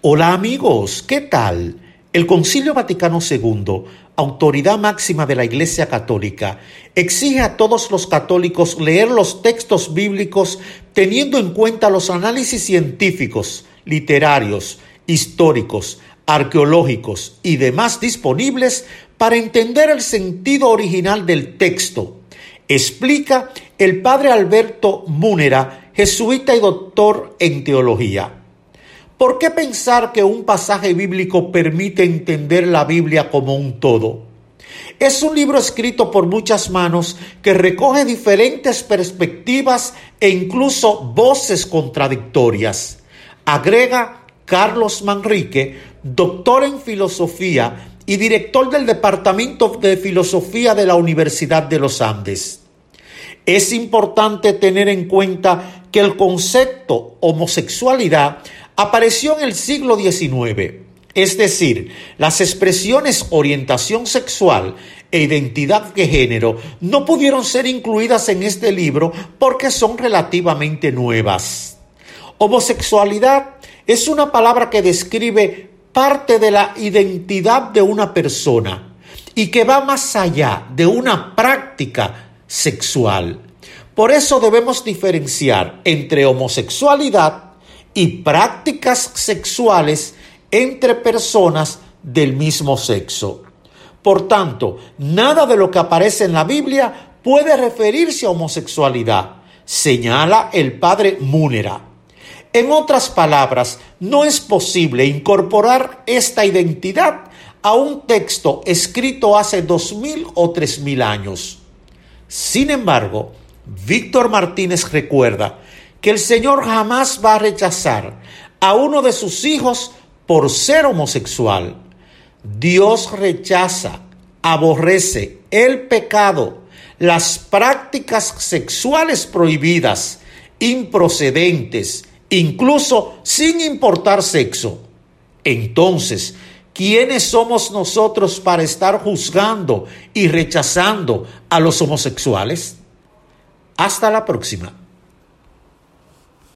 Hola amigos, ¿qué tal? El Concilio Vaticano II, autoridad máxima de la Iglesia Católica, exige a todos los católicos leer los textos bíblicos teniendo en cuenta los análisis científicos, literarios, históricos, arqueológicos y demás disponibles para entender el sentido original del texto. Explica el padre Alberto Múnera, jesuita y doctor en teología. ¿Por qué pensar que un pasaje bíblico permite entender la Biblia como un todo? Es un libro escrito por muchas manos que recoge diferentes perspectivas e incluso voces contradictorias. Agrega Carlos Manrique, doctor en filosofía y director del Departamento de Filosofía de la Universidad de los Andes. Es importante tener en cuenta que el concepto homosexualidad apareció en el siglo XIX, es decir, las expresiones orientación sexual e identidad de género no pudieron ser incluidas en este libro porque son relativamente nuevas. Homosexualidad es una palabra que describe parte de la identidad de una persona y que va más allá de una práctica sexual. Por eso debemos diferenciar entre homosexualidad y prácticas sexuales entre personas del mismo sexo. Por tanto, nada de lo que aparece en la Biblia puede referirse a homosexualidad, señala el padre Múnera. En otras palabras, no es posible incorporar esta identidad a un texto escrito hace 2000 o 3000 años. Sin embargo, Víctor Martínez recuerda que el Señor jamás va a rechazar a uno de sus hijos por ser homosexual. Dios rechaza, aborrece el pecado, las prácticas sexuales prohibidas, improcedentes, incluso sin importar sexo. Entonces, ¿quiénes somos nosotros para estar juzgando y rechazando a los homosexuales? Hasta la próxima.